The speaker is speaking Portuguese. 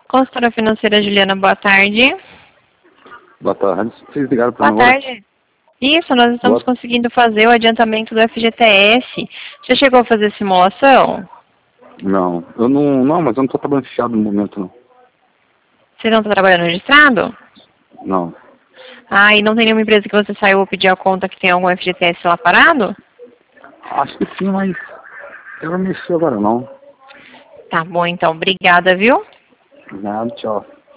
Consultora financeira Juliana, boa tarde. Boa tarde. Vocês ligaram para Boa tarde. Isso, nós estamos conseguindo fazer o adiantamento do FGTS. Já chegou a fazer simulação? Não, mas eu não estou trabalhando fichado no momento, não. Você não está trabalhando registrado? Não. Ah, e não tem nenhuma empresa que você saiu ou pediu a conta que tem algum FGTS lá parado? Acho que sim, mas eu não mexi agora, não. Tá bom, então. Obrigada, viu? Nada, tchau.